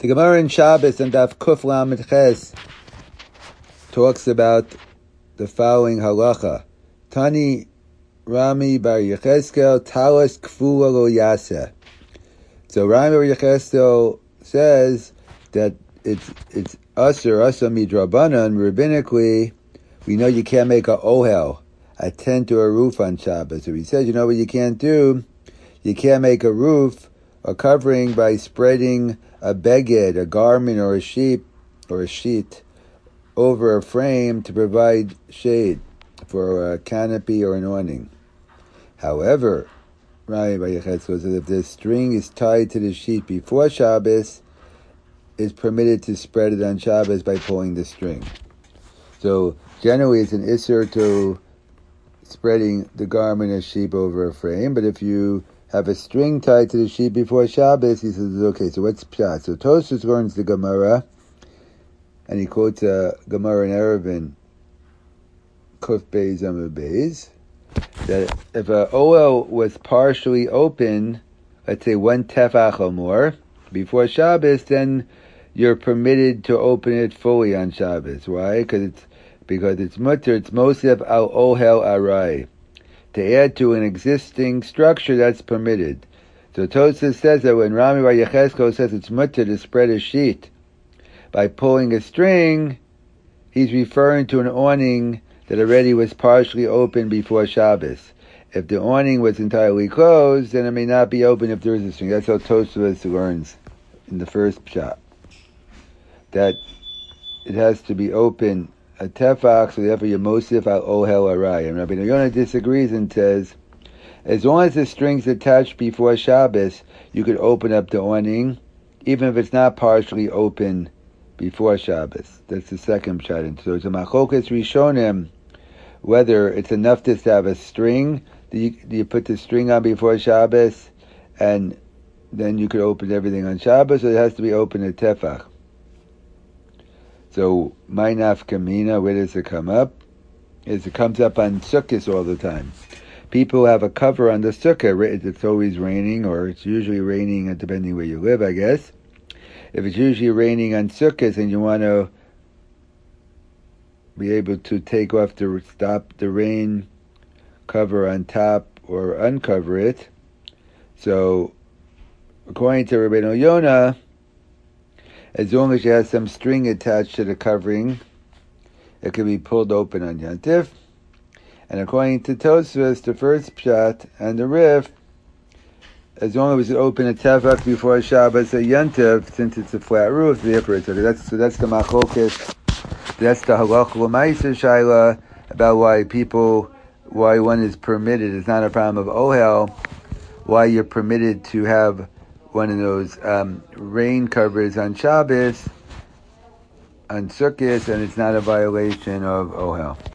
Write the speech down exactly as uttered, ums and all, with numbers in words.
The Gemara in Shabbos and Daf Kuf Lamed Ches talks about the following halacha. Tani Rami bar Yecheskel Talis Kfula lo Yaseh. So Rami bar Yecheskel says that it's it's usher usher midrabanan. Rabbinically, we know you can't make a ohel, a tent or a roof on Shabbos. So he says, you know what you can't do? You can't make a roof, a covering, by spreading a beged, a garment, or a sheep, or a sheet over a frame to provide shade for a canopy or an awning. However, Rami bar Yecheskel says if the string is tied to the sheet before Shabbos, it's permitted to spread it on Shabbos by pulling the string. So generally, it's an isser to spreading the garment or sheep over a frame, but if you have a string tied to the sheet before Shabbos, he says, okay, so what's pshat? So Tosfos learns the Gemara, and he quotes a Gemara in Eruvin, Kuf Beis Amud Beis, that if an ohel was partially open, let's say one tefach or more, before Shabbos, then you're permitted to open it fully on Shabbos. Why? Because it's because it's mutter, it's mosef al ohel arai. To add to an existing structure, that's permitted. So Tosfos says that when Rami bar Yecheskel says it's mutter to spread a sheet by pulling a string, he's referring to an awning that already was partially open before Shabbos. If the awning was entirely closed, then it may not be open if there is a string. That's how Tosfos learns in the first pshat, that it has to be open a tefach, so therefore you're mosif al ohel arai. And Rabbi Yonah disagrees and says, as long as the string's attached before Shabbos, you could open up the awning, even if it's not partially open before Shabbos. That's the second pshat. So it's a machlokas rishonim, whether it's enough just to have a string, do you, do you put the string on before Shabbos, and then you could open everything on Shabbos, or it has to be open at tefach. So, my nafkamina, where does it come up? Is it comes up on sukkahs all the time. People have a cover on the sukkah. It's always raining, or it's usually raining, depending where you live, I guess. If it's usually raining on sukkahs and you want to be able to take off the stop the rain cover on top or uncover it, so according to Rabbi Yonah, as long as you have some string attached to the covering, it can be pulled open on Yantif. And according to Tosfos, the first pshat and the Rif, as long as it was open at tefach before Shabbos at Yantif, since it's a flat roof, therefore it's okay. That's, so that's the machlokes. That's the halach l'maisa shaila about why people, why one is permitted. It's not a problem of ohel. Why you're permitted to have one of those um, rain covers on Shabbos, on Sukkot, and it's not a violation of ohel.